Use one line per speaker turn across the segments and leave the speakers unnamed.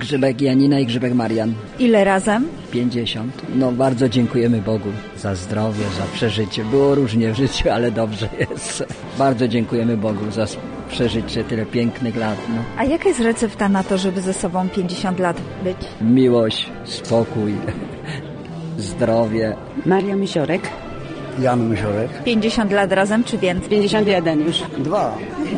Grzybek Janina i Grzybek Marian.
Ile razem?
50. No bardzo dziękujemy Bogu za zdrowie, za przeżycie. Było różnie w życiu, ale dobrze jest. Bardzo dziękujemy Bogu za przeżycie tyle pięknych lat. No.
A jaka jest recepta na to, żeby ze sobą 50 lat być?
Miłość, spokój, zdrowie.
Maria Misiorek.
Jan Mysiorek.
50 lat razem czy więcej?
51 już.
2.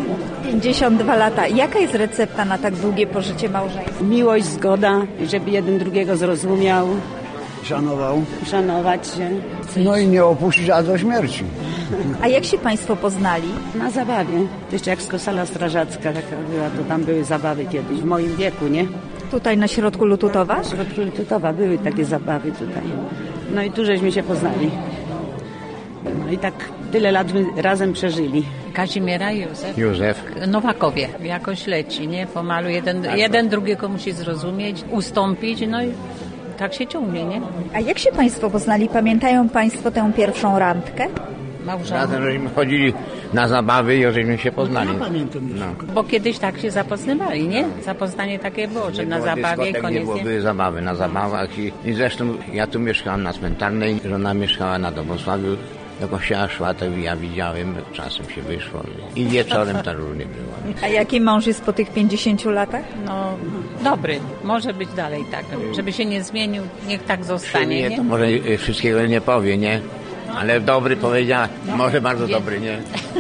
52 lata. Jaka jest recepta na tak długie pożycie małżeńskie?
Miłość, zgoda, żeby jeden drugiego zrozumiał,
Szanował.
szanować się.
No i nie opuścić aż do śmierci.
A jak się państwo poznali?
Na zabawie. Jeszcze jak sala strażacka taka była, to tam były zabawy kiedyś, w moim wieku, nie?
Tutaj na środku Lututowa?
W środku Lututowa były takie zabawy tutaj. No i tu żeśmy się poznali. No i tak tyle lat my razem przeżyli.
Kazimiera Józef. Nowakowie. Jakoś leci, nie? Pomalu jeden drugiego musi zrozumieć, ustąpić, no i tak się ciągnie, nie?
A jak się państwo poznali? Pamiętają państwo tę pierwszą randkę?
Razem żeśmy chodzili na zabawy i żeśmy się poznali.
Ja pamiętam.
No.
Bo kiedyś tak się zapoznawali, nie? Zapoznanie takie było, że na zabawie i koniec, nie?
Były zabawy na zabawach i zresztą ja tu mieszkałem na Cmentarnej, żona mieszkała na Dobosławiu. Do kościoła szła, to ja widziałem, czasem się wyszło i wieczorem to różnie było.
A jaki mąż jest po tych 50 latach?
No, dobry. Może być dalej tak. Żeby się nie zmienił, niech tak zostanie,
Nie,
nie?
to może wszystkiego nie powie, nie? Ale dobry powiedziała, może bardzo dobry, nie?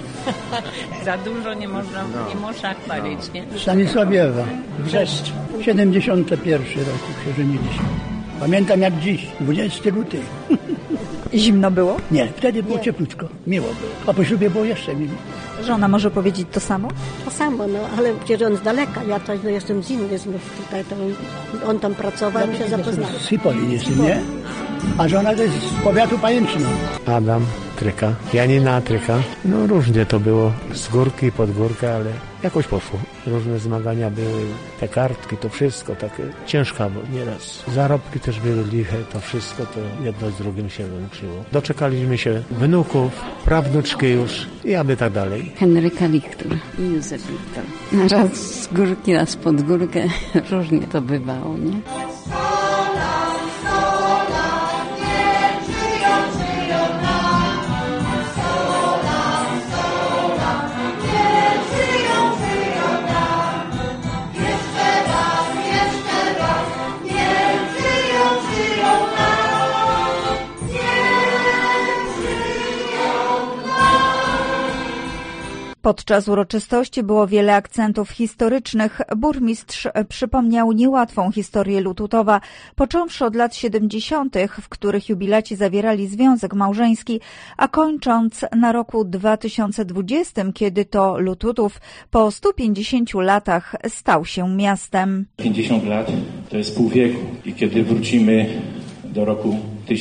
Za dużo nie można chwalić, nie?
Stanisławiewa, Wrzeszcz. 71 roku się żeniliśmy. Pamiętam jak dziś, 20 luty.
Zimno było?
Nie, wtedy było cieplutko, miło było. A po ślubie było jeszcze miło.
Żona może powiedzieć to samo?
To samo, no, ale przecież on z daleka, ja to jestem z innych, tutaj to on tam pracował i się zapoznał.
Z Hipolin jestem, nie? A żona to jest z powiatu pajęczno.
Adam Tryka, Janina Tryka. No różnie to było, z górki, pod górkę, ale jakoś poszło. Różne zmagania były, te kartki, to wszystko takie ciężko, bo nieraz zarobki też były liche, to wszystko to jedno z drugim się łączyło. Doczekaliśmy się wnuków, prawnuczki już i aby tak dalej.
Henryka Lichtur i Józef Lichtur. Raz z górki, raz pod górkę, różnie to bywało, nie?
Podczas uroczystości było wiele akcentów historycznych. Burmistrz przypomniał niełatwą historię Lututowa, począwszy od lat 70., w których jubilaci zawierali związek małżeński, a kończąc na roku 2020, kiedy to Lututów po 150 latach stał się miastem.
50 lat to jest pół wieku i kiedy wrócimy do roku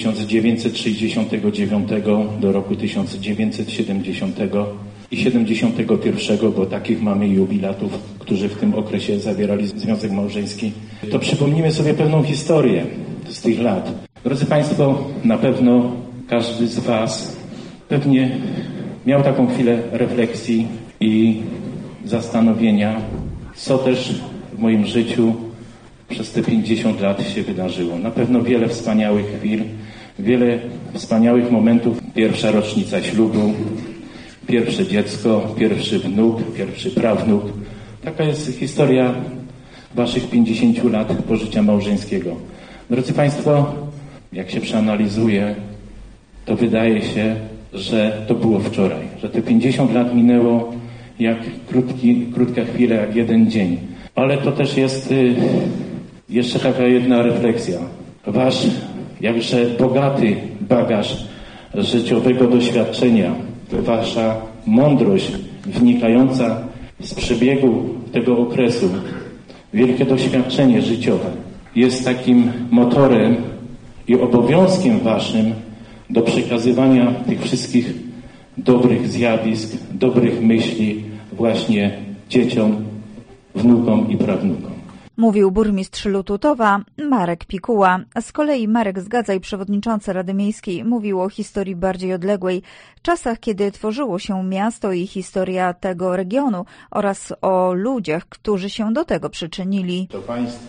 1969, do roku 1970 i 71, bo takich mamy jubilatów, którzy w tym okresie zawierali związek małżeński, to przypomnimy sobie pewną historię z tych lat. Drodzy Państwo, na pewno każdy z Was pewnie miał taką chwilę refleksji i zastanowienia, co też w moim życiu przez te 50 lat się wydarzyło. Na pewno wiele wspaniałych chwil, wiele wspaniałych momentów. Pierwsza rocznica ślubu, pierwsze dziecko, pierwszy wnuk, pierwszy prawnuk. Taka jest historia Waszych 50 lat pożycia małżeńskiego. Drodzy Państwo, jak się przeanalizuje, to wydaje się, że to było wczoraj, że te 50 lat minęło jak krótka chwila, jak jeden dzień. Ale to też jest jeszcze taka jedna refleksja. Wasz jakże bogaty bagaż życiowego doświadczenia, Wasza mądrość wynikająca z przebiegu tego okresu, wielkie doświadczenie życiowe jest takim motorem i obowiązkiem Waszym do przekazywania tych wszystkich dobrych zjawisk, dobrych myśli właśnie dzieciom, wnukom i prawnukom.
Mówił burmistrz Lututowa Marek Pikuła. Z kolei Marek Zgadzaj, przewodniczący Rady Miejskiej, mówił o historii bardziej odległej, czasach, kiedy tworzyło się miasto i historia tego regionu oraz o ludziach, którzy się do tego przyczynili.
To Państwo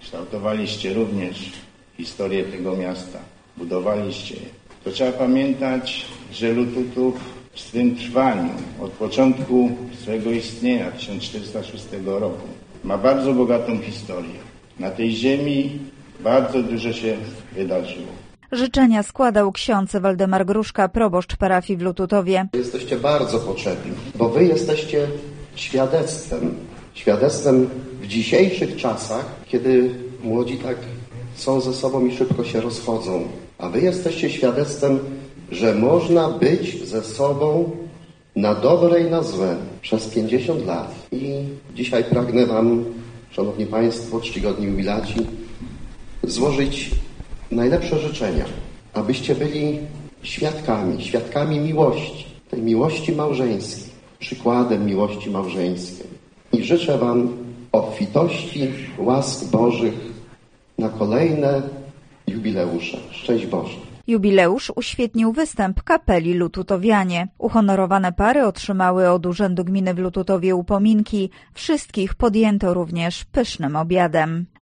kształtowaliście również historię tego miasta, budowaliście je. To trzeba pamiętać, że Lututów w swym trwaniu od początku swojego istnienia 1406 roku ma bardzo bogatą historię. Na tej ziemi bardzo dużo się wydarzyło.
Życzenia składał ksiądz Waldemar Gruszka, proboszcz parafii w Lututowie.
Jesteście bardzo potrzebni, bo wy jesteście świadectwem w dzisiejszych czasach, kiedy młodzi tak są ze sobą i szybko się rozchodzą. A wy jesteście świadectwem, że można być ze sobą na dobre i na złe przez 50 lat. I dzisiaj pragnę wam, szanowni państwo, czcigodni jubilaci, złożyć najlepsze życzenia, abyście byli świadkami miłości, tej miłości małżeńskiej, przykładem miłości małżeńskiej. I życzę wam obfitości łask Bożych na kolejne jubileusze. Szczęść Boże.
Jubileusz uświetnił występ kapeli Lututowianie. Uhonorowane pary otrzymały od Urzędu Gminy w Lututowie upominki. Wszystkich podjęto również pysznym obiadem.